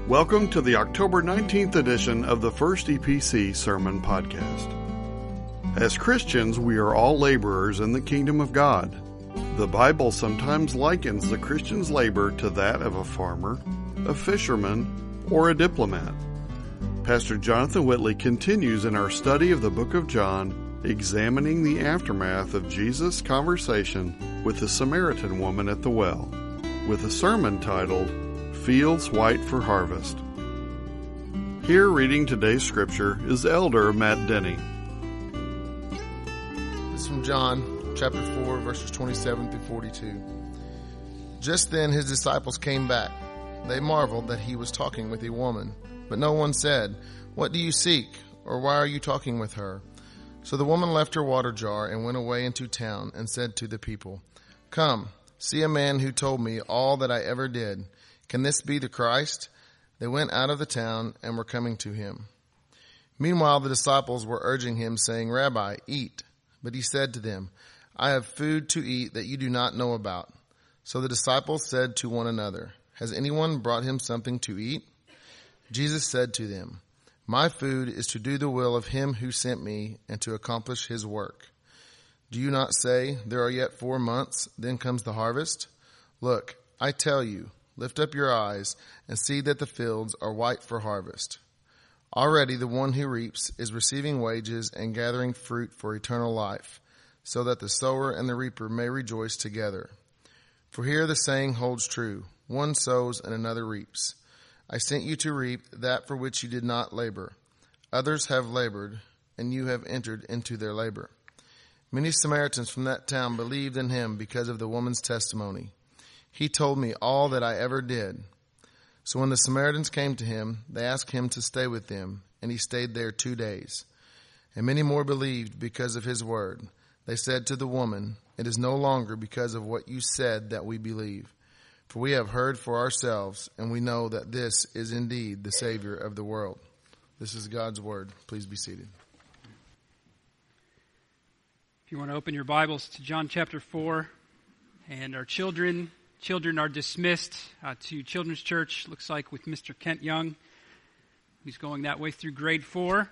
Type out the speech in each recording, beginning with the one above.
Welcome to the October 19th edition of the First EPC Sermon Podcast. As Christians, we are all laborers in the kingdom of God. The Bible sometimes likens the Christian's labor to that of a farmer, a fisherman, or a diplomat. Pastor Jonathan Whitley continues in our study of the book of John, examining the aftermath of Jesus' conversation with the Samaritan woman at the well, with a sermon titled, Fields White for Harvest. Here reading today's scripture is Elder Matt Denny. This is from John chapter 4, verses 27 through 42. Just then his disciples came back. They marveled that he was talking with a woman, but no one said, "What do you seek?" or "Why are you talking with her?" So the woman left her water jar and went away into town and said to the people, "Come, see a man who told me all that I ever did. Can this be the Christ?" They went out of the town and were coming to him. Meanwhile, the disciples were urging him, saying, "Rabbi, eat." But he said to them, "I have food to eat that you do not know about." So the disciples said to one another, "Has anyone brought him something to eat?" Jesus said to them, "My food is to do the will of him who sent me and to accomplish his work. Do you not say, 'There are yet 4 months, then comes the harvest'? Look, I tell you, lift up your eyes and see that the fields are white for harvest. Already the one who reaps is receiving wages and gathering fruit for eternal life, so that the sower and the reaper may rejoice together. For here the saying holds true, one sows and another reaps. I sent you to reap that for which you did not labor. Others have labored, and you have entered into their labor." Many Samaritans from that town believed in him because of the woman's testimony. "He told me all that I ever did." So when the Samaritans came to him, they asked him to stay with them, and he stayed there 2 days. And many more believed because of his word. They said to the woman, "It is no longer because of what you said that we believe. For we have heard for ourselves, and we know that this is indeed the Savior of the world." This is God's word. Please be seated. If you want to open your Bibles to John chapter 4, and our children are dismissed to Children's Church, looks like with Mr. Kent Young. He's going that way through grade 4.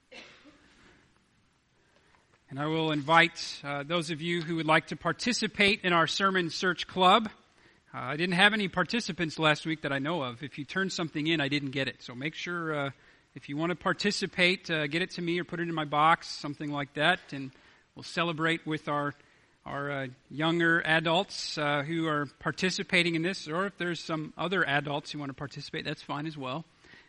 And I will invite those of you who would like to participate in our Sermon Search Club. I didn't have any participants last week that I know of. If you turned something in, I didn't get it. So make sure if you want to participate, get it to me or put it in my box, something like that. And we'll celebrate with our younger adults who are participating in this, or if there's some other adults who want to participate, that's fine as well.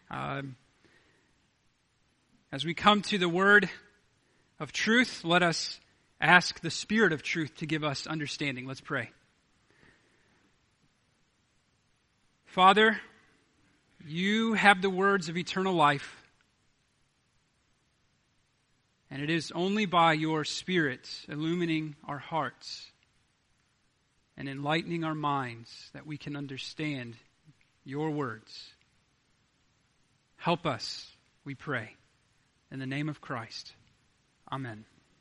As we come to the word of truth, let us ask the Spirit of truth to give us understanding. Let's pray. Father, you have the words of eternal life. And it is only by your Spirit illumining our hearts and enlightening our minds that we can understand your words. Help us, we pray. In the name of Christ. Amen.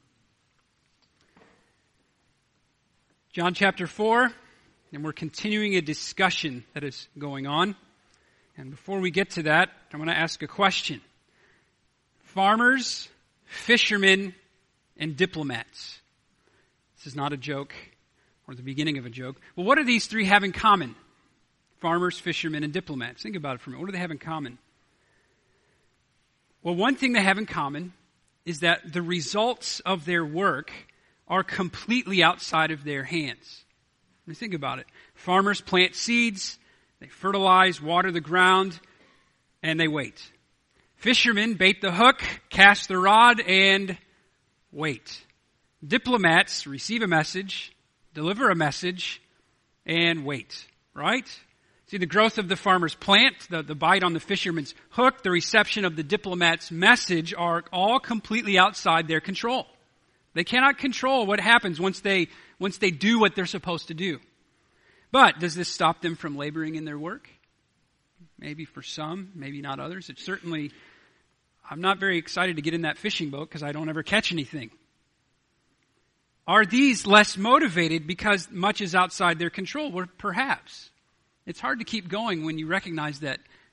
John chapter 4, and we're continuing a discussion that is going on. And before we get to that, I want to ask a question. Farmers, fishermen, and diplomats. This is not a joke or the beginning of a joke. Well, what do these three have in common? Farmers, fishermen, and diplomats. Think about it for a minute. What do they have in common? Well, one thing they have in common is that the results of their work are completely outside of their hands. I mean, think about it. Farmers plant seeds, they fertilize, water the ground, and they wait. Fishermen bait the hook, cast the rod, and wait. Diplomats receive a message, deliver a message, and wait. Right? See, the growth of the farmer's plant, the bite on the fisherman's hook, the reception of the diplomat's message are all completely outside their control. They cannot control what happens once they do what they're supposed to do. But does this stop them from laboring in their work? Maybe for some, maybe not others. It's certainly, I'm not very excited to get in that fishing boat because I don't ever catch anything. Are these less motivated because much is outside their control? Well, perhaps. It's hard to keep going when you recognize that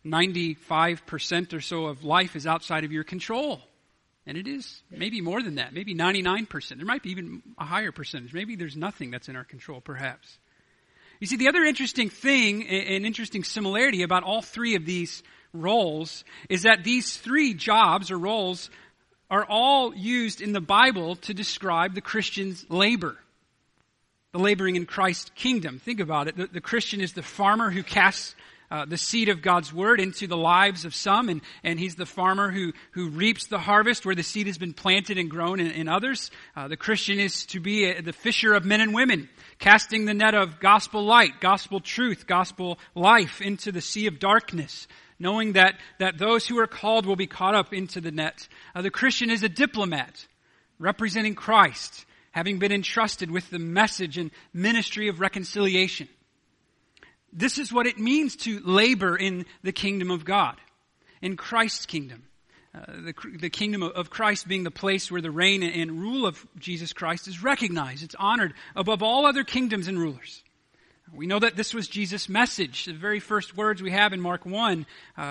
95% or so of life is outside of your control. And it is maybe more than that, maybe 99%. There might be even a higher percentage. Maybe there's nothing that's in our control, perhaps. You see, the other interesting thing, an interesting similarity about all three of these roles is that these three jobs or roles are all used in the Bible to describe the Christian's labor. The laboring in Christ's kingdom. Think about it. The Christian is the farmer who casts the seed of God's word into the lives of some, and he's the farmer who reaps the harvest where the seed has been planted and grown in others. The Christian is to be the fisher of men and women, casting the net of gospel light, gospel truth, gospel life into the sea of darkness, knowing that those who are called will be caught up into the net. The Christian is a diplomat, representing Christ, having been entrusted with the message and ministry of reconciliation. This is what it means to labor in the kingdom of God, in Christ's kingdom. The kingdom of Christ being the place where the reign and rule of Jesus Christ is recognized. It's honored above all other kingdoms and rulers. We know that this was Jesus' message. The very first words we have in Mark 1,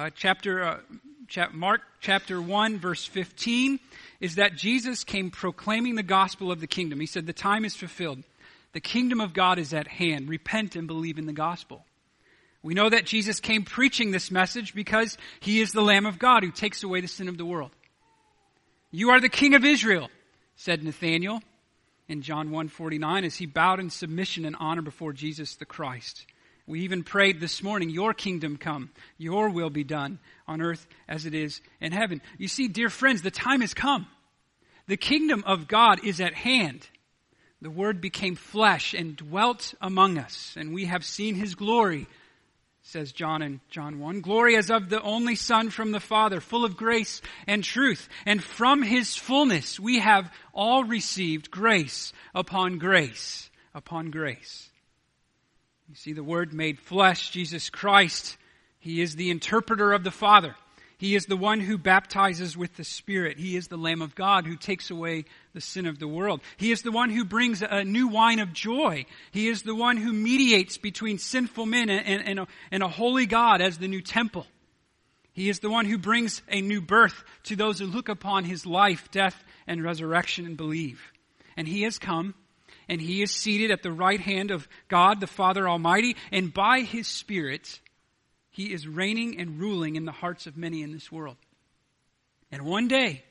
Mark chapter 1, verse 15, is that Jesus came proclaiming the gospel of the kingdom. He said, "The time is fulfilled. The kingdom of God is at hand. Repent and believe in the gospel." We know that Jesus came preaching this message because he is the Lamb of God who takes away the sin of the world. "You are the King of Israel," said Nathanael in John 1:49 as he bowed in submission and honor before Jesus the Christ. We even prayed this morning, "Your kingdom come, your will be done on earth as it is in heaven." You see, dear friends, the time has come. The kingdom of God is at hand. The Word became flesh and dwelt among us, and we have seen his glory, says John in John 1. Glory as of the only Son from the Father, full of grace and truth. And from his fullness we have all received grace upon grace upon grace. You see, the Word made flesh, Jesus Christ, he is the interpreter of the Father. He is the one who baptizes with the Spirit. He is the Lamb of God who takes away the sin of the world. He is the one who brings a new wine of joy. He is the one who mediates between sinful men and a holy God as the new temple. He is the one who brings a new birth to those who look upon his life, death, and resurrection and believe. And he has come, and he is seated at the right hand of God, the Father Almighty, and by his Spirit, he is reigning and ruling in the hearts of many in this world. And one day,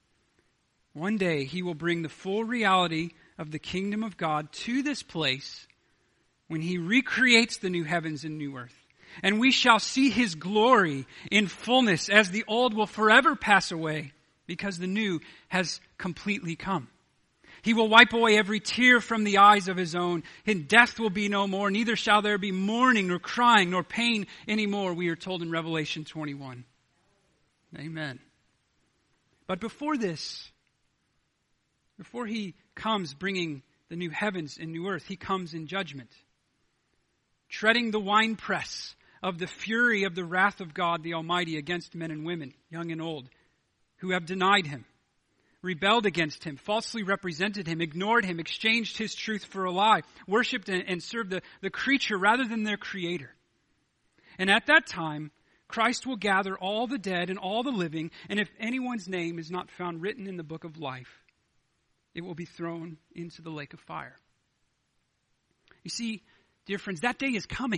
he will bring the full reality of the kingdom of God to this place when he recreates the new heavens and new earth. And we shall see his glory in fullness as the old will forever pass away because the new has completely come. He will wipe away every tear from the eyes of his own, and death will be no more, neither shall there be mourning, nor crying, nor pain anymore, we are told in Revelation 21. Amen. But before this, before he comes bringing the new heavens and new earth, he comes in judgment, treading the winepress of the fury of the wrath of God the Almighty against men and women, young and old, who have denied him, rebelled against him, falsely represented him, ignored him, exchanged his truth for a lie, worshipped and served the creature rather than their creator. And at that time, Christ will gather all the dead and all the living, and if anyone's name is not found written in the book of life, it will be thrown into the lake of fire. You see, dear friends, that day is coming.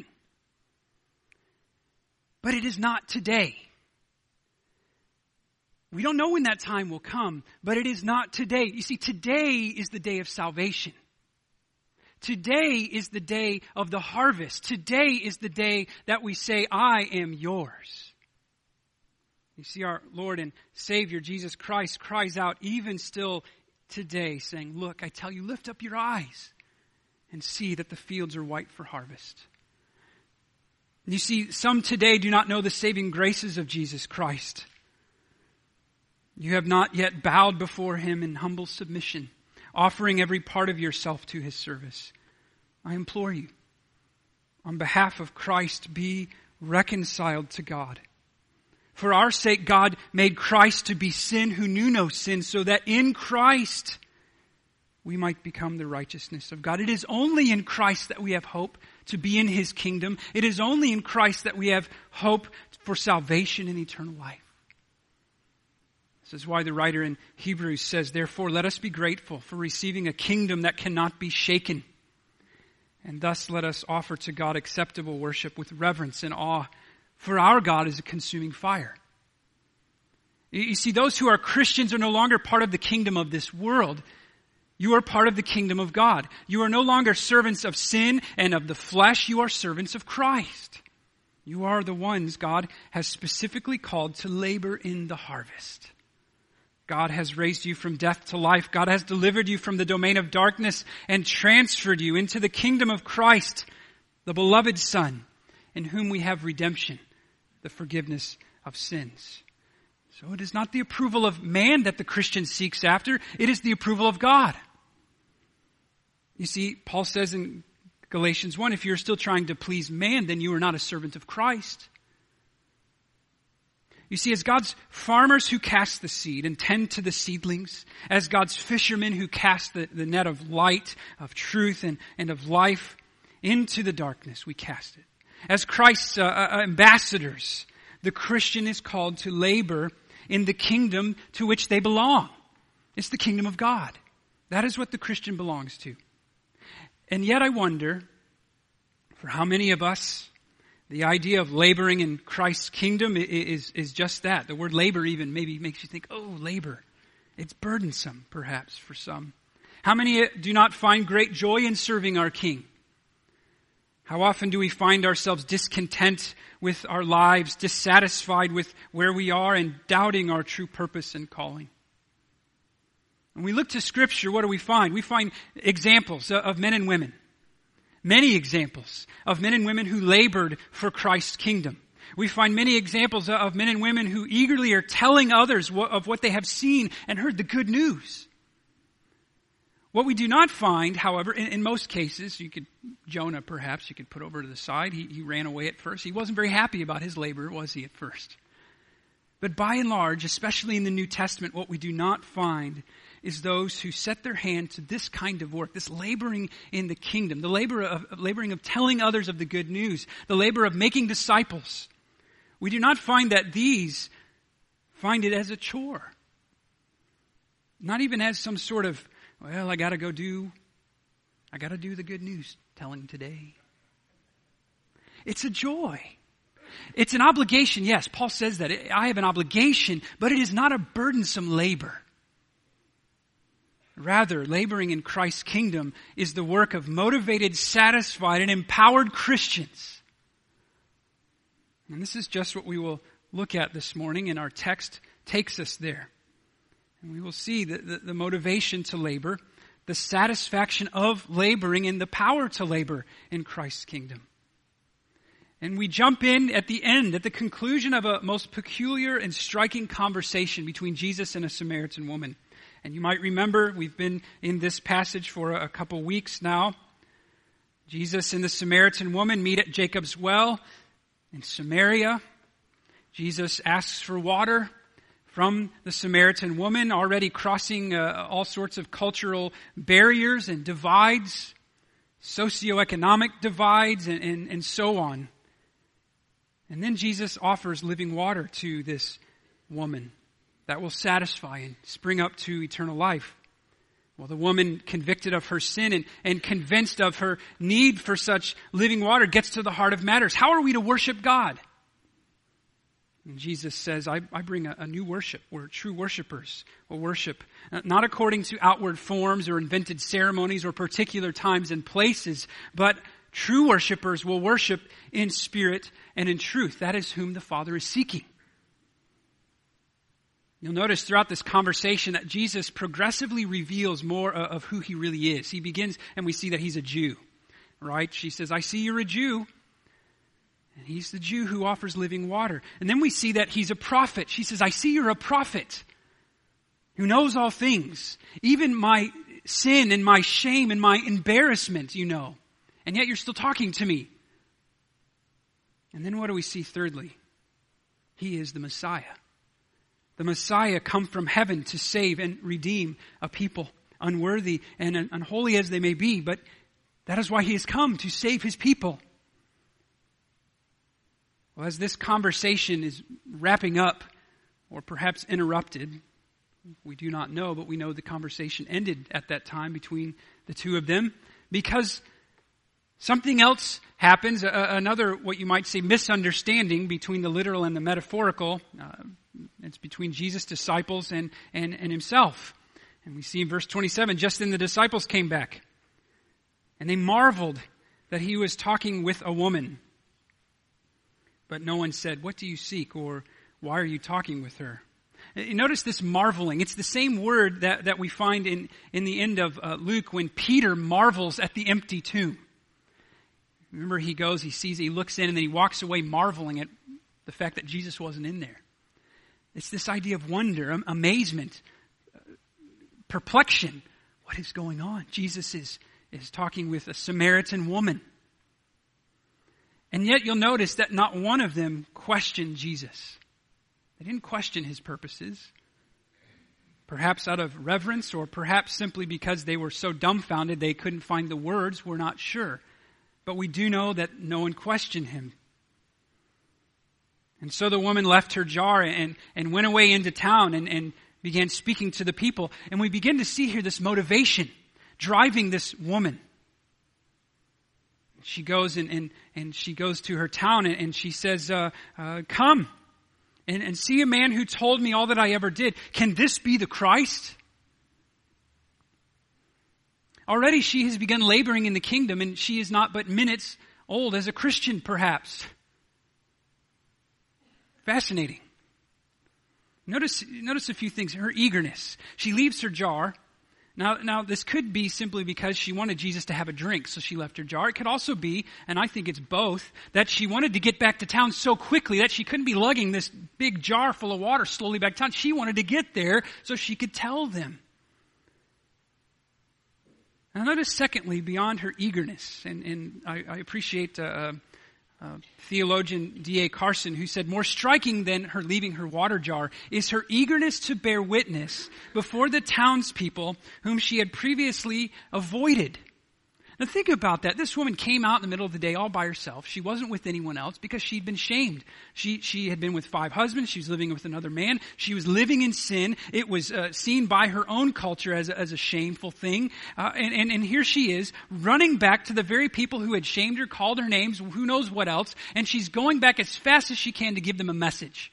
But it is not today. We don't know when that time will come, but it is not today. You see, today is the day of salvation. Today is the day of the harvest. Today is the day that we say, "I am yours." You see, our Lord and Savior, Jesus Christ, cries out even still today, saying, "Look, I tell you, lift up your eyes and see that the fields are white for harvest." You see, some today do not know the saving graces of Jesus Christ. You have not yet bowed before him in humble submission, offering every part of yourself to his service. I implore you, on behalf of Christ, be reconciled to God. For our sake, God made Christ to be sin who knew no sin, so that in Christ we might become the righteousness of God. It is only in Christ that we have hope to be in His kingdom. It is only in Christ that we have hope for salvation and eternal life. This is why the writer in Hebrews says, therefore, let us be grateful for receiving a kingdom that cannot be shaken. And thus let us offer to God acceptable worship with reverence and awe, for our God is a consuming fire. You see, those who are Christians are no longer part of the kingdom of this world. You are part of the kingdom of God. You are no longer servants of sin and of the flesh. You are servants of Christ. You are the ones God has specifically called to labor in the harvest. God has raised you from death to life. God has delivered you from the domain of darkness and transferred you into the kingdom of Christ, the beloved Son, in whom we have redemption, the forgiveness of sins. So it is not the approval of man that the Christian seeks after. It is the approval of God. You see, Paul says in Galatians 1, if you're still trying to please man, then you are not a servant of Christ. You see, as God's farmers who cast the seed and tend to the seedlings, as God's fishermen who cast the net of light, of truth, and of life into the darkness, we cast it. As Christ's ambassadors, the Christian is called to labor in the kingdom to which they belong. It's the kingdom of God. That is what the Christian belongs to. And yet I wonder, for how many of us, the idea of laboring in Christ's kingdom is just that. The word labor even maybe makes you think, oh, labor. It's burdensome, perhaps, for some. How many do not find great joy in serving our King? How often do we find ourselves discontent with our lives, dissatisfied with where we are, and doubting our true purpose and calling? When we look to Scripture, what do we find? We find examples of men and women. Many examples of men and women who labored for Christ's kingdom. We find many examples of men and women who eagerly are telling others of what they have seen and heard, the good news. What we do not find, however, in most cases, Jonah perhaps, you could put over to the side. He ran away at first. He wasn't very happy about his labor, was he, at first? But by and large, especially in the New Testament, what we do not find is those who set their hand to this kind of work, this laboring in the kingdom, the laboring of telling others of the good news, the labor of making disciples. We do not find that these find it as a chore. Not even as some sort of, well, I got to do the good news telling today. It's a joy. It's an obligation. Yes, Paul says that. I have an obligation, but it is not a burdensome labor. Rather, laboring in Christ's kingdom is the work of motivated, satisfied, and empowered Christians. And this is just what we will look at this morning, and our text takes us there. And we will see the motivation to labor, the satisfaction of laboring, and the power to labor in Christ's kingdom. And we jump in at the end, at the conclusion of a most peculiar and striking conversation between Jesus and a Samaritan woman. And you might remember, we've been in this passage for a couple weeks now. Jesus and the Samaritan woman meet at Jacob's well in Samaria. Jesus asks for water from the Samaritan woman, already crossing all sorts of cultural barriers and divides, socioeconomic divides, and so on. And then Jesus offers living water to this woman that will satisfy and spring up to eternal life. Well, the woman, convicted of her sin and convinced of her need for such living water, gets to the heart of matters. How are we to worship God? And Jesus says, I bring a new worship, where true worshipers will worship, not according to outward forms or invented ceremonies or particular times and places, but true worshipers will worship in spirit and in truth. That is whom the Father is seeking. You'll notice throughout this conversation that Jesus progressively reveals more of who he really is. He begins, and we see that he's a Jew, right? She says, I see you're a Jew. And he's the Jew who offers living water. And then we see that he's a prophet. She says, I see you're a prophet who knows all things. Even my sin and my shame and my embarrassment, you know. And yet you're still talking to me. And then what do we see thirdly? He is the Messiah. The Messiah come from heaven to save and redeem a people, unworthy and unholy as they may be, but that is why he has come, to save his people. Well, as this conversation is wrapping up, or perhaps interrupted, we do not know, but we know the conversation ended at that time between the two of them, because something else happens, another, what you might say, misunderstanding between the literal and the metaphorical. It's between Jesus' disciples and himself. And we see in verse 27, just then the disciples came back, and they marveled that he was talking with a woman. But no one said, "What do you seek?" or "Why are you talking with her?" You notice this marveling. It's the same word that we find in the end of Luke when Peter marvels at the empty tomb. Remember, he looks in, and then he walks away marveling at the fact that Jesus wasn't in there. It's this idea of wonder, amazement, perplexion. What is going on? Jesus is talking with a Samaritan woman. And yet you'll notice that not one of them questioned Jesus. They didn't question his purposes. Perhaps out of reverence, or perhaps simply because they were so dumbfounded they couldn't find the words. We're not sure. But we do know that no one questioned him. And so the woman left her jar and went away into town and began speaking to the people. And we begin to see here this motivation driving this woman. She goes and she goes to her town and she says, "Come and see a man who told me all that I ever did. Can this be the Christ?" Already she has begun laboring in the kingdom, and she is not but minutes old as a Christian, perhaps. Fascinating. Notice a few things. Her eagerness. She leaves her jar. Now, this could be simply because she wanted Jesus to have a drink, so she left her jar. It could also be, and I think it's both, that she wanted to get back to town so quickly that she couldn't be lugging this big jar full of water slowly back to town. She wanted to get there so she could tell them. Now notice, secondly, beyond her eagerness, and I appreciate theologian D.A. Carson, who said, more striking than her leaving her water jar is her eagerness to bear witness before the townspeople whom she had previously avoided. Now think about that. This woman came out in the middle of the day all by herself. She wasn't with anyone else because she'd been shamed. She had been with 5 husbands. She was living with another man. She was living in sin. It was seen by her own culture as a shameful thing. And here she is running back to the very people who had shamed her, called her names, who knows what else. And she's going back as fast as she can to give them a message.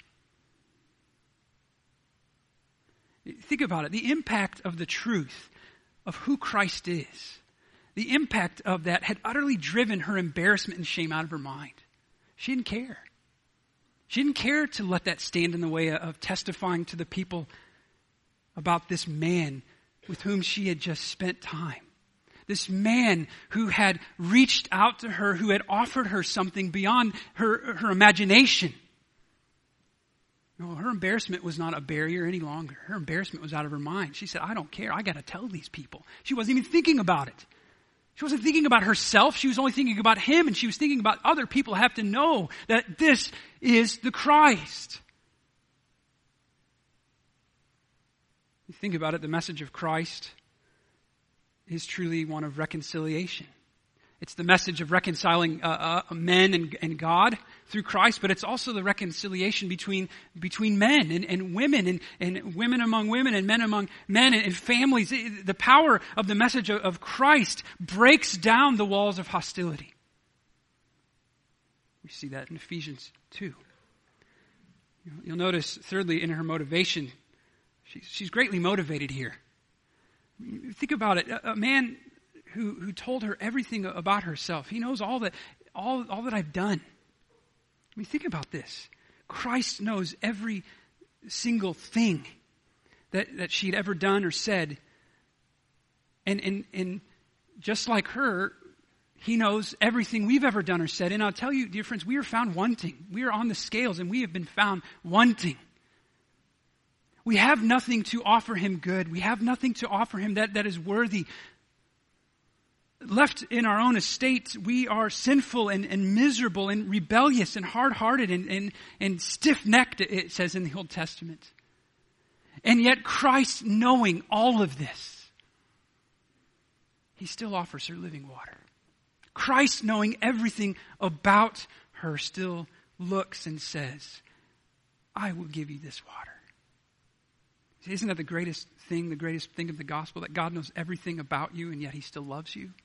Think about it. The impact of the truth of who Christ is. The impact of that had utterly driven her embarrassment and shame out of her mind. She didn't care. She didn't care to let that stand in the way of testifying to the people about this man with whom she had just spent time. This man who had reached out to her, who had offered her something beyond her imagination. No, her embarrassment was not a barrier any longer. Her embarrassment was out of her mind. She said, I don't care. I got to tell these people. She wasn't even thinking about it. She wasn't thinking about herself. She was only thinking about him, and she was thinking about other people have to know that this is the Christ. You think about it, the message of Christ is truly one of reconciliation. It's the message of reconciling men and God through Christ, but it's also the reconciliation between men and women and women among women and men among men and families. The power of the message of Christ breaks down the walls of hostility. We see that in Ephesians 2. You'll notice, thirdly, in her motivation, she's greatly motivated here. Think about it. A man who told her everything about herself. He knows all that I've done. I mean, think about this. Christ knows every single thing that she'd ever done or said. And just like her, he knows everything we've ever done or said. And I'll tell you, dear friends, we are found wanting. We are on the scales and we have been found wanting. We have nothing to offer him good. We have nothing to offer him that is worthy. Left in our own estate, we are sinful and miserable and rebellious and hard-hearted and stiff-necked, it says in the Old Testament. And yet Christ, knowing all of this, he still offers her living water. Christ, knowing everything about her, still looks and says, I will give you this water. Isn't that the greatest thing of the gospel, that God knows everything about you and yet he still loves you?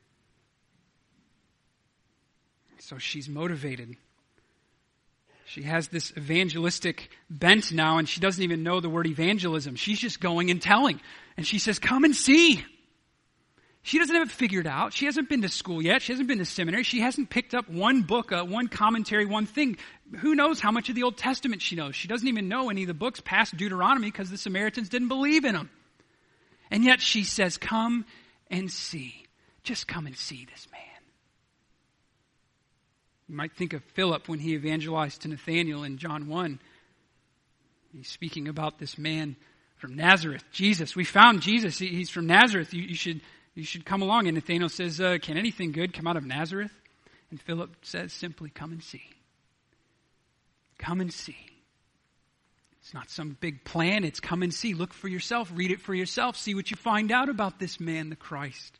So she's motivated. She has this evangelistic bent now, and she doesn't even know the word evangelism. She's just going and telling. And she says, come and see. She doesn't have it figured out. She hasn't been to school yet. She hasn't been to seminary. She hasn't picked up one book, one commentary, one thing. Who knows how much of the Old Testament she knows? She doesn't even know any of the books past Deuteronomy because the Samaritans didn't believe in them. And yet she says, come and see. Just come and see this man. You might think of Philip when he evangelized to Nathanael in John 1. He's speaking about this man from Nazareth, Jesus. We found Jesus. He's from Nazareth. You should come along. And Nathanael says, can anything good come out of Nazareth? And Philip says simply, come and see. Come and see. It's not some big plan. It's come and see. Look for yourself. Read it for yourself. See what you find out about this man, the Christ.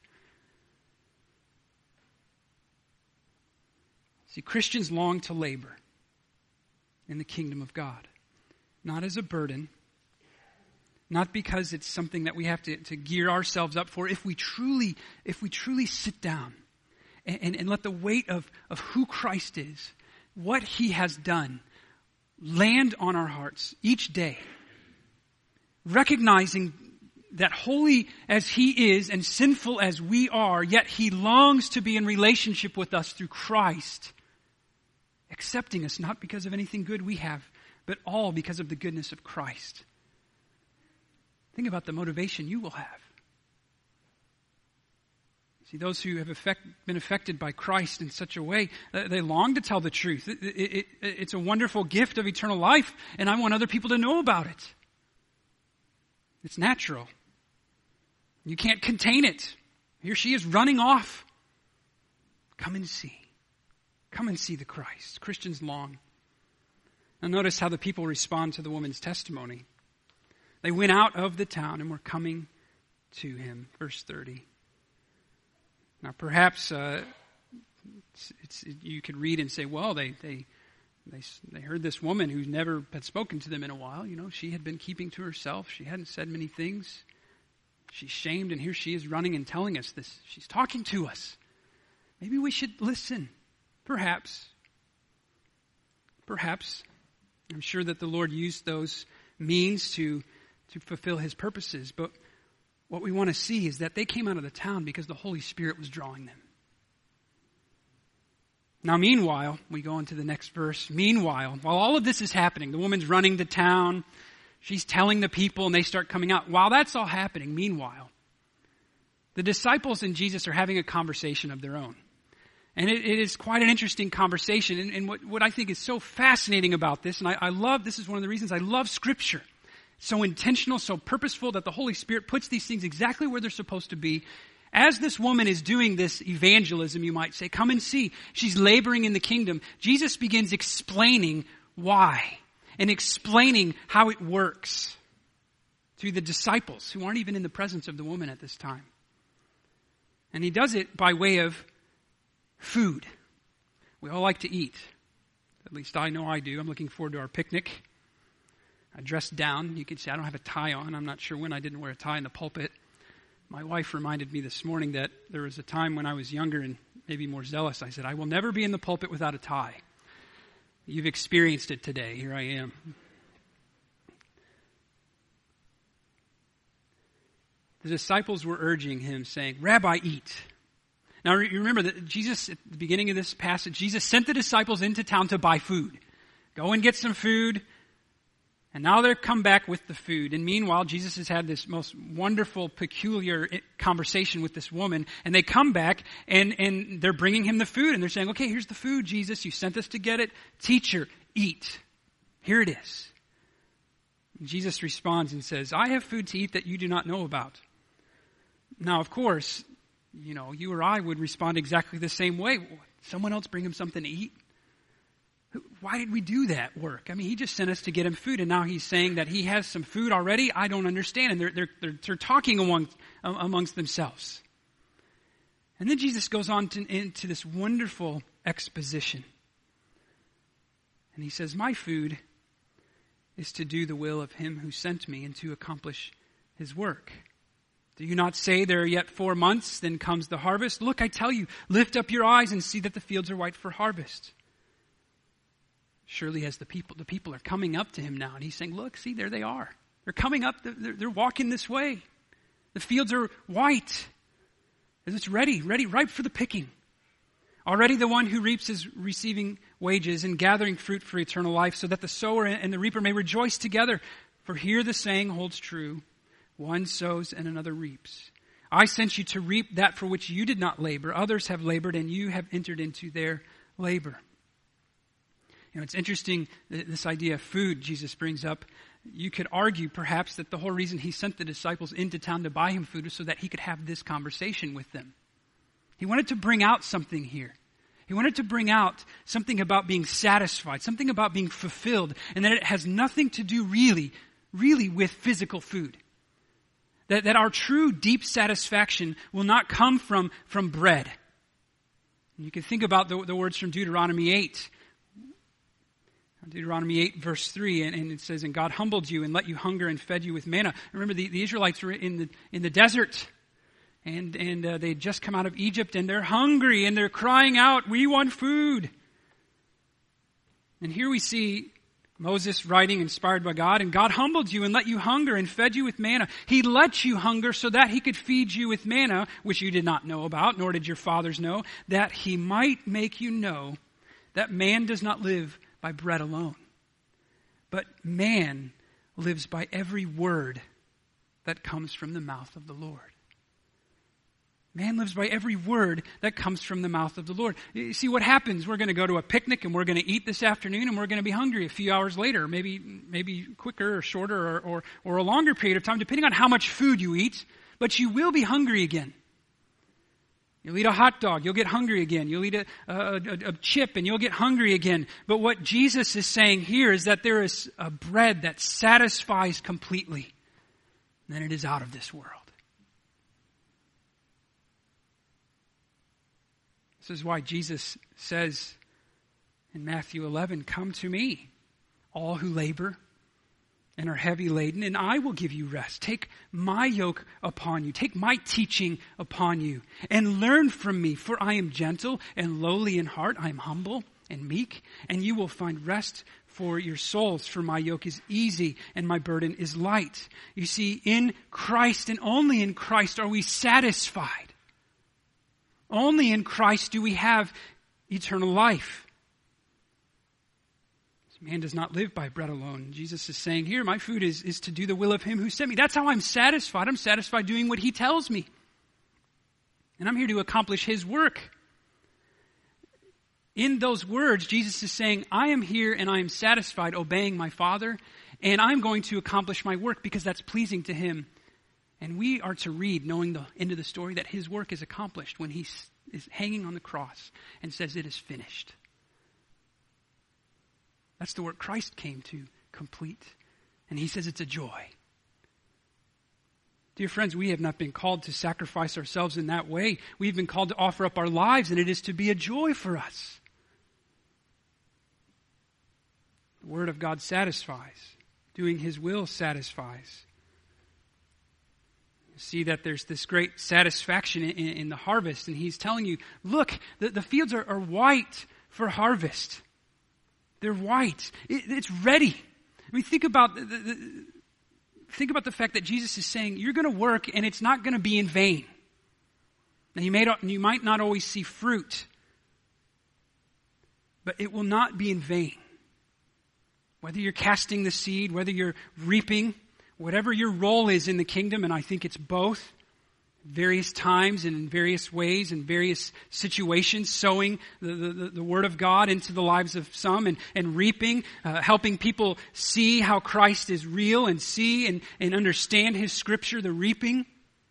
See, Christians long to labor in the kingdom of God. Not as a burden. Not because it's something that we have to gear ourselves up for. If we truly sit down and let the weight of who Christ is, what he has done, land on our hearts each day, recognizing that holy as he is and sinful as we are, yet he longs to be in relationship with us through Christ, accepting us not because of anything good we have, but all because of the goodness of Christ. Think about the motivation you will have. See, those who have been affected by Christ in such a way, they long to tell the truth. It's a wonderful gift of eternal life, and I want other people to know about it. It's natural. You can't contain it. Here she is running off. Come and see. Come and see the Christ. Christians long. Now notice how the people respond to the woman's testimony. They went out of the town and were coming to him. Verse 30. Now perhaps you could read and say, well, they heard this woman who never had spoken to them in a while. You know, she had been keeping to herself. She hadn't said many things. She's shamed, and here she is running and telling us this. She's talking to us. Maybe we should listen. Perhaps. I'm sure that the Lord used those means to fulfill his purposes. But what we want to see is that they came out of the town because the Holy Spirit was drawing them. Now, meanwhile, we go into the next verse. Meanwhile, while all of this is happening, the woman's running to town. She's telling the people, and they start coming out. While that's all happening, meanwhile, the disciples and Jesus are having a conversation of their own. And it is quite an interesting conversation. And what I think is so fascinating about this, and I love, this is one of the reasons I love Scripture. So intentional, so purposeful that the Holy Spirit puts these things exactly where they're supposed to be. As this woman is doing this evangelism, you might say, come and see. She's laboring in the kingdom. Jesus begins explaining why and explaining how it works to the disciples who aren't even in the presence of the woman at this time. And he does it by way of food. We all like to eat. At least I know I do. I'm looking forward to our picnic. I dressed down. You could say I don't have a tie on. I'm not sure when I didn't wear a tie in the pulpit. My wife reminded me this morning that there was a time when I was younger and maybe more zealous. I said, I will never be in the pulpit without a tie. You've experienced it today. Here I am. The disciples were urging him, saying, Rabbi, eat. Now you remember that Jesus, at the beginning of this passage, Jesus sent the disciples into town to buy food. Go and get some food. And now they're come back with the food. And meanwhile, Jesus has had this most wonderful, peculiar conversation with this woman. And they come back and they're bringing him the food. And they're saying, okay, here's the food, Jesus. You sent us to get it. Teacher, eat. Here it is. And Jesus responds and says, I have food to eat that you do not know about. Now, of course, you know, you or I would respond exactly the same way. Someone else bring him something to eat? Why did we do that work? I mean, he just sent us to get him food, and now he's saying that he has some food already? I don't understand. And they're talking amongst themselves. And then Jesus goes on into this wonderful exposition. And he says, my food is to do the will of him who sent me and to accomplish his work. Do you not say there are yet 4 months, then comes the harvest? Look, I tell you, lift up your eyes and see that the fields are white for harvest. Surely as the people are coming up to him now, and he's saying, look, see, there they are. They're coming up, they're walking this way. The fields are white. It's ready, ripe for the picking. Already the one who reaps is receiving wages and gathering fruit for eternal life, so that the sower and the reaper may rejoice together. For here the saying holds true, one sows and another reaps. I sent you to reap that for which you did not labor. Others have labored and you have entered into their labor. You know, it's interesting, this idea of food Jesus brings up. You could argue perhaps that the whole reason he sent the disciples into town to buy him food was so that he could have this conversation with them. He wanted to bring out something here. He wanted to bring out something about being satisfied, something about being fulfilled, and that it has nothing to do really with physical food. That our true deep satisfaction will not come from bread. And you can think about the words from Deuteronomy 8. Deuteronomy 8 verse 3, and it says, and God humbled you and let you hunger and fed you with manna. Remember, the Israelites were in the desert, and they had just come out of Egypt, and they're hungry, and they're crying out, we want food. And here we see Moses writing, inspired by God, and God humbled you and let you hunger and fed you with manna. He let you hunger so that he could feed you with manna, which you did not know about, nor did your fathers know, that he might make you know that man does not live by bread alone, but man lives by every word that comes from the mouth of the Lord. Man lives by every word that comes from the mouth of the Lord. You see what happens? We're going to go to a picnic and we're going to eat this afternoon and we're going to be hungry a few hours later, maybe quicker or shorter or a longer period of time, depending on how much food you eat, but you will be hungry again. You'll eat a hot dog, you'll get hungry again. You'll eat a chip and you'll get hungry again. But what Jesus is saying here is that there is a bread that satisfies completely, and then it is out of this world. This is why Jesus says in Matthew 11, come to me, all who labor and are heavy laden, and I will give you rest. Take my yoke upon you. Take my teaching upon you and learn from me, for I am gentle and lowly in heart. I am humble and meek, and you will find rest for your souls, for my yoke is easy and my burden is light. You see, in Christ and only in Christ are we satisfied. Only in Christ do we have eternal life. Man does not live by bread alone. Jesus is saying here, my food is to do the will of him who sent me. That's how I'm satisfied. I'm satisfied doing what he tells me. And I'm here to accomplish his work. In those words, Jesus is saying, I am here and I am satisfied obeying my Father, and I'm going to accomplish my work because that's pleasing to him. And we are to read, knowing the end of the story, that his work is accomplished when he is hanging on the cross and says it is finished. That's the work Christ came to complete. And he says it's a joy. Dear friends, we have not been called to sacrifice ourselves in that way. We've been called to offer up our lives, and it is to be a joy for us. The Word of God satisfies. Doing his will satisfies. See that there's this great satisfaction in the harvest. And he's telling you, look, the fields are white for harvest. They're white. It's ready. I mean, think about the fact that Jesus is saying, you're going to work and it's not going to be in vain. Now, you might not always see fruit, but it will not be in vain. Whether you're casting the seed, whether you're reaping, whatever your role is in the kingdom, and I think it's both, various times and in various ways and various situations, sowing the Word of God into the lives of some and reaping, helping people see how Christ is real and see and understand his Scripture, the reaping.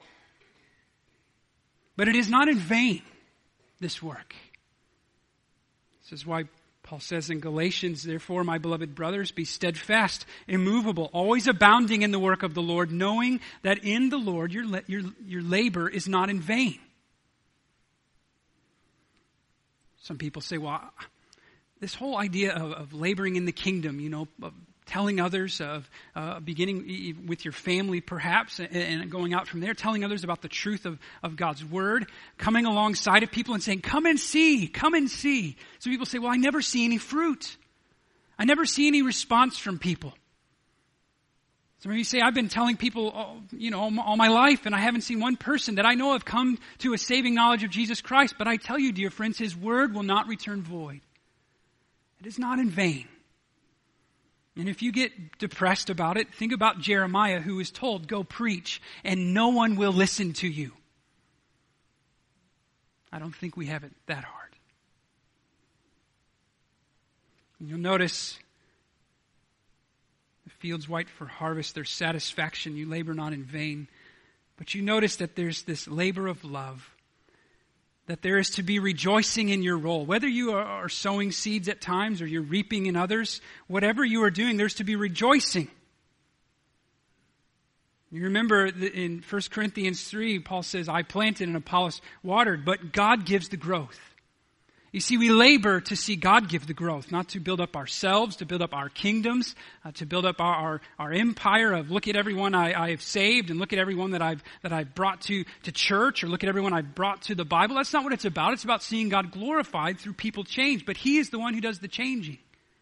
But it is not in vain, this work. This is why Paul says in Galatians, therefore, my beloved brothers, be steadfast, immovable, always abounding in the work of the Lord, knowing that in the Lord your labor is not in vain. Some people say, well, this whole idea of laboring in the kingdom, of telling others, of beginning with your family perhaps, and going out from there, telling others about the truth of God's word, coming alongside of people and saying, come and see, come and see. So people say, well, I never see any fruit. I never see any response from people. Some of you say, I've been telling people, all my life, and I haven't seen one person that I know have come to a saving knowledge of Jesus Christ. But I tell you, dear friends, His word will not return void. It is not in vain. And if you get depressed about it, think about Jeremiah, who was told, go preach, and no one will listen to you. I don't think we have it that hard. And you'll notice, the fields white for harvest, there's satisfaction, you labor not in vain. But you notice that there's this labor of love, that there is to be rejoicing in your role. Whether you are sowing seeds at times or you're reaping in others, whatever you are doing, there's to be rejoicing. You remember in 1 Corinthians 3, Paul says, I planted and Apollos watered, but God gives the growth. You see, we labor to see God give the growth, not to build up ourselves, to build up our kingdoms, to build up our empire of look at everyone I have saved and look at everyone that I've brought to church, or look at everyone I've brought to the Bible. That's not what it's about. It's about seeing God glorified through people change. But He is the one who does the changing.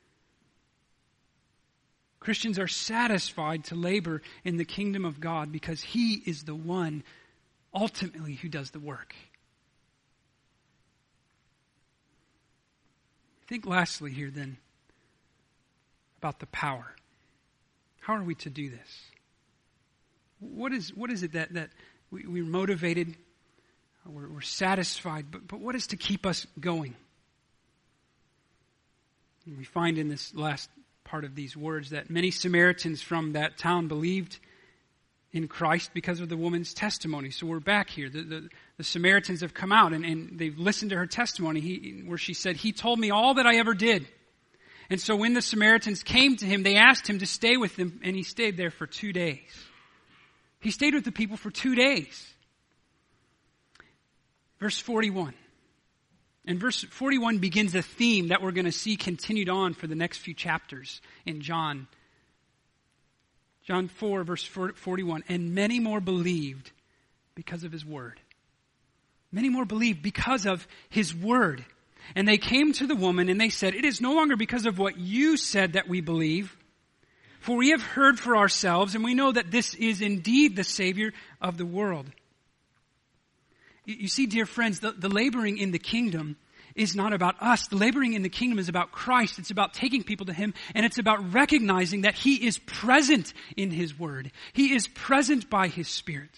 Christians are satisfied to labor in the kingdom of God because He is the one ultimately who does the work. Think lastly here then about the power. How are we to do this? What is it that we're motivated, we're satisfied, but what is to keep us going? And we find in this last part of these words that many Samaritans from that town believed in Christ because of the woman's testimony. So we're back here. The Samaritans have come out and they've listened to her testimony where she said, He told me all that I ever did. And so when the Samaritans came to Him, they asked Him to stay with them, and He stayed there for 2 days. He stayed with the people for 2 days. Verse 41. And verse 41 begins a theme that we're going to see continued on for the next few chapters in John. John 4, verse 41. And many more believed because of His word. Many more believed because of His word. And they came to the woman and they said, It is no longer because of what you said that we believe, for we have heard for ourselves, and we know that this is indeed the Savior of the world. You see, dear friends, the laboring in the kingdom is not about us. The laboring in the kingdom is about Christ. It's about taking people to Him, and it's about recognizing that He is present in His word. He is present by His Spirit.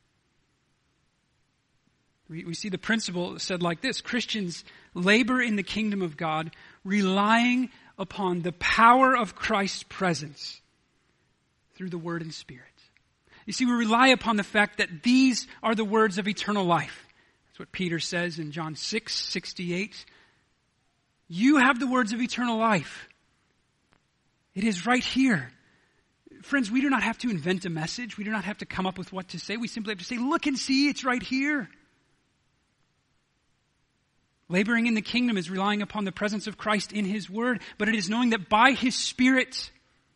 We see the principle said like this: Christians labor in the kingdom of God, relying upon the power of Christ's presence through the Word and Spirit. You see, we rely upon the fact that these are the words of eternal life. That's what Peter says in John 6:68. You have the words of eternal life. It is right here. Friends, we do not have to invent a message. We do not have to come up with what to say. We simply have to say, look and see, it's right here. Laboring in the kingdom is relying upon the presence of Christ in His word, but it is knowing that by His Spirit,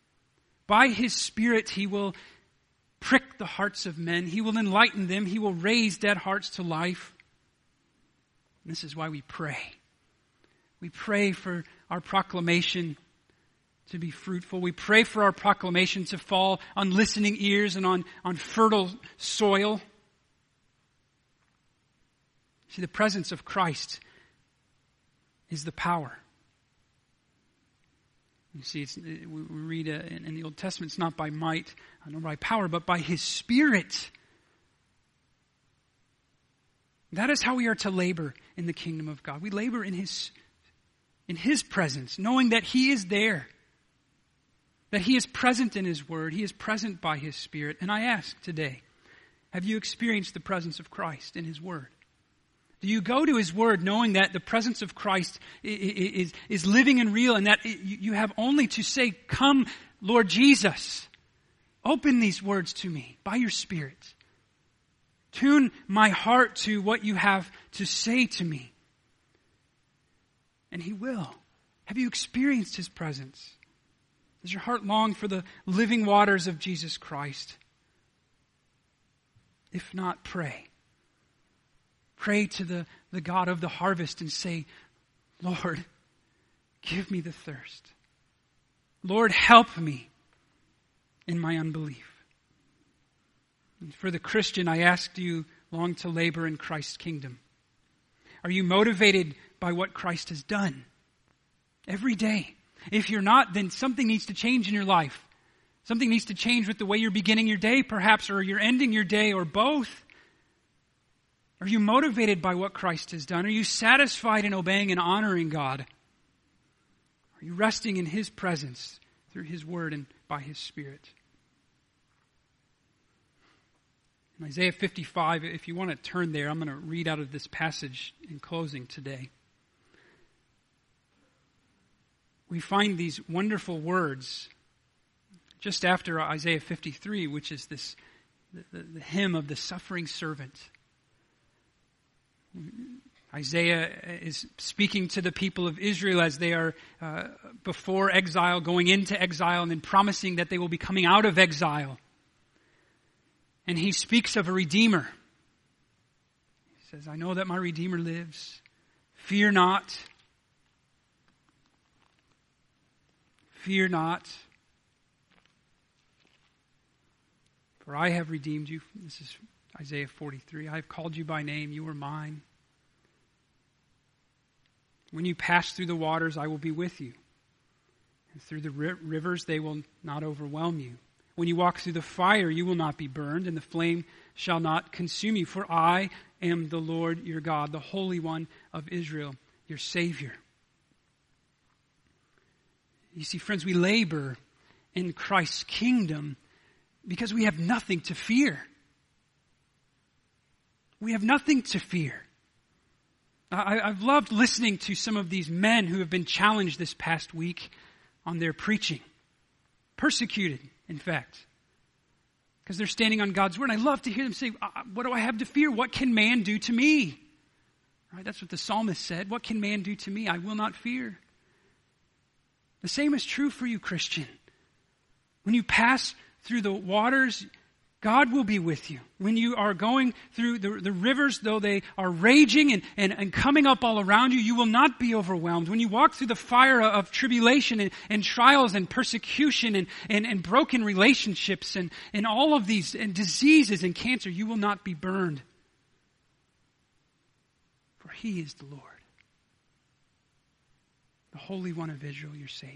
He will prick the hearts of men. He will enlighten them. He will raise dead hearts to life. And this is why we pray. We pray for our proclamation to be fruitful. We pray for our proclamation to fall on listening ears and on fertile soil. See, the presence of Christ is the power. You see, we read in the Old Testament, it's not by might, nor by power, but by His Spirit. That is how we are to labor in the kingdom of God. We labor in His presence, knowing that He is there, that He is present in His word, He is present by His Spirit. And I ask today, have you experienced the presence of Christ in His word? Do you go to His word knowing that the presence of Christ is living and real, and that you have only to say, come, Lord Jesus, open these words to me by your Spirit. Tune my heart to what you have to say to me. And He will. Have you experienced His presence? Does your heart long for the living waters of Jesus Christ? If not, pray. Pray to the God of the harvest and say, Lord, give me the thirst. Lord, help me in my unbelief. And for the Christian, I ask, do you long to labor in Christ's kingdom? Are you motivated by what Christ has done every day? If you're not, then something needs to change in your life. Something needs to change with the way you're beginning your day, perhaps, or you're ending your day, or both. Are you motivated by what Christ has done? Are you satisfied in obeying and honoring God? Are you resting in His presence through His Word and by His Spirit? In Isaiah 55, if you want to turn there, I'm going to read out of this passage in closing today. We find these wonderful words just after Isaiah 53, which is this the hymn of the suffering servant. Isaiah is speaking to the people of Israel as they are before exile, going into exile, and then promising that they will be coming out of exile. And he speaks of a Redeemer. He says, I know that my Redeemer lives. Fear not. Fear not. For I have redeemed you. This is Isaiah 43. I have called you by name. You are mine. When you pass through the waters, I will be with you. And through the rivers, they will not overwhelm you. When you walk through the fire, you will not be burned, and the flame shall not consume you. For I am the Lord your God, the Holy One of Israel, your Savior. You see, friends, we labor in Christ's kingdom because we have nothing to fear. We have nothing to fear. I've loved listening to some of these men who have been challenged this past week on their preaching. Persecuted, in fact. Because they're standing on God's word. And I love to hear them say, what do I have to fear? What can man do to me? Right? That's what the psalmist said. What can man do to me? I will not fear. The same is true for you, Christian. When you pass through the waters, God will be with you. When you are going through the rivers, though they are raging and coming up all around you, you will not be overwhelmed. When you walk through the fire of tribulation and trials and persecution and broken relationships and all of these and diseases and cancer, you will not be burned. For He is the Lord, the Holy One of Israel, your Savior.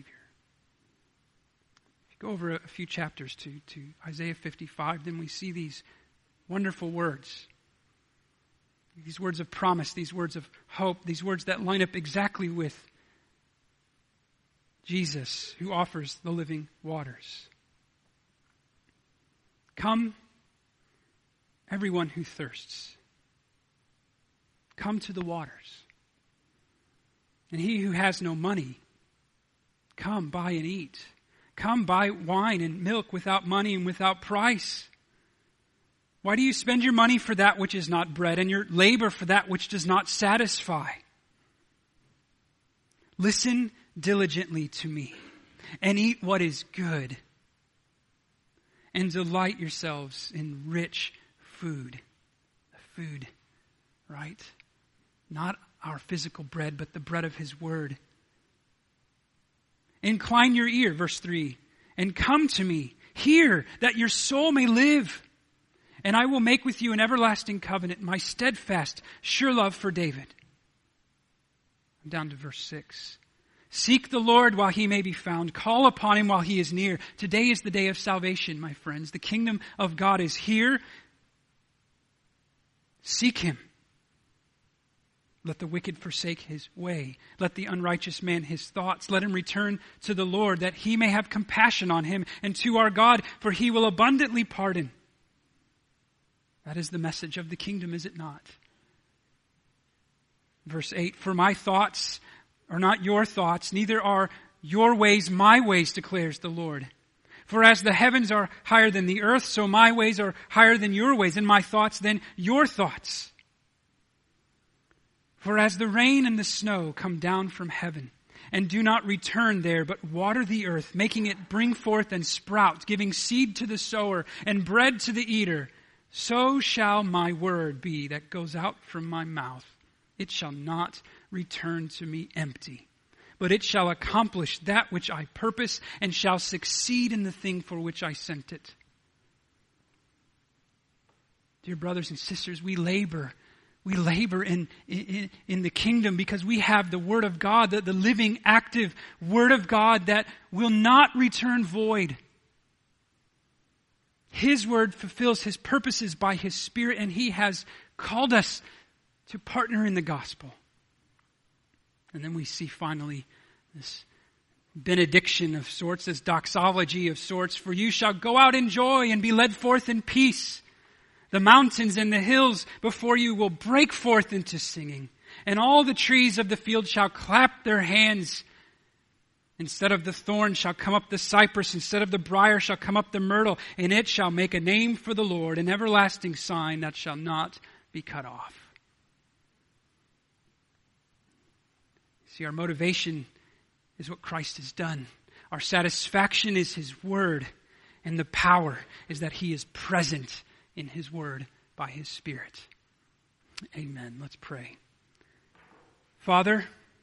Go over a few chapters to Isaiah 55, then we see these wonderful words. These words of promise, these words of hope, these words that line up exactly with Jesus, who offers the living waters. Come, everyone who thirsts. Come to the waters. And he who has no money, come buy and eat. Come buy wine and milk without money and without price. Why do you spend your money for that which is not bread and your labor for that which does not satisfy? Listen diligently to me and eat what is good and delight yourselves in rich food. The food, right? Not our physical bread, but the bread of His Word. Incline your ear, verse 3, and come to me. Hear, that your soul may live. And I will make with you an everlasting covenant, my steadfast, sure love for David. I'm down to verse 6. Seek the Lord while He may be found. Call upon Him while He is near. Today is the day of salvation, my friends. The kingdom of God is here. Seek Him. Let the wicked forsake his way. Let the unrighteous man his thoughts. Let him return to the Lord, that He may have compassion on him, and to our God, for He will abundantly pardon. That is the message of the kingdom, is it not? Verse 8, for my thoughts are not your thoughts, neither are your ways my ways, declares the Lord. For as the heavens are higher than the earth, so my ways are higher than your ways, and my thoughts than your thoughts. For as the rain and the snow come down from heaven, and do not return there, but water the earth, making it bring forth and sprout, giving seed to the sower and bread to the eater, so shall my word be that goes out from my mouth. It shall not return to me empty, but it shall accomplish that which I purpose, and shall succeed in the thing for which I sent it. Dear brothers and sisters, we labor in the kingdom because we have the Word of God, the living, active Word of God that will not return void. His Word fulfills His purposes by His Spirit, and He has called us to partner in the gospel. And then we see finally this benediction of sorts, this doxology of sorts. For you shall go out in joy and be led forth in peace. The mountains and the hills before you will break forth into singing, and all the trees of the field shall clap their hands. Instead of the thorn shall come up the cypress, instead of the briar shall come up the myrtle, and it shall make a name for the Lord, an everlasting sign that shall not be cut off. See, our motivation is what Christ has done. Our satisfaction is His Word, and the power is that He is present in His Word by His Spirit. Amen. Let's pray. Father,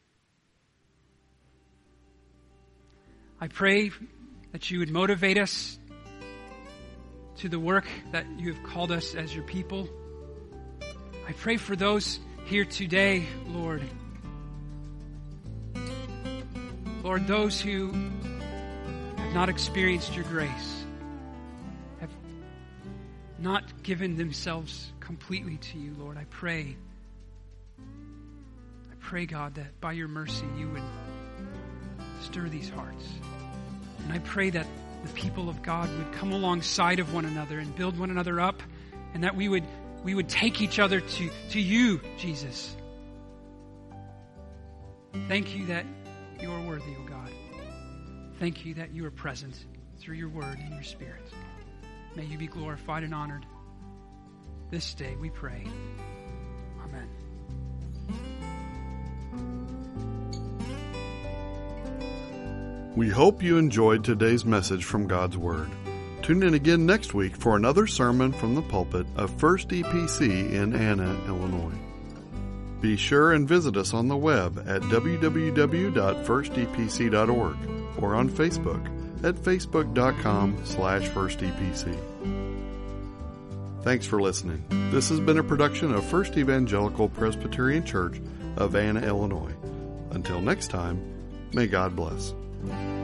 I pray that you would motivate us to the work that you have called us as your people. I pray for those here today, Lord. Lord, those who have not experienced your grace, have not given themselves completely to you, Lord. I pray, God, that by your mercy you would stir these hearts. And I pray that the people of God would come alongside of one another and build one another up, and that we would take each other to you, Jesus. Thank you that you are worthy, O God. Thank you that you are present through your word and your Spirit. May you be glorified and honored this day, we pray. Amen. We hope you enjoyed today's message from God's Word. Tune in again next week for another sermon from the pulpit of First EPC in Anna, Illinois. Be sure and visit us on the web at www.firstepc.org or on Facebook at facebook.com/firstepc. Thanks for listening. This has been a production of First Evangelical Presbyterian Church of Anna, Illinois. Until next time, may God bless.